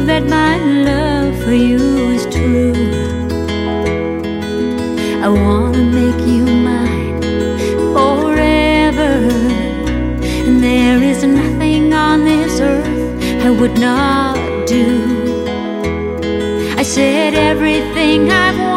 that my love for you is true. I wanna make you mine forever, and there is nothing on this earth I would not do. I said everything I've wanted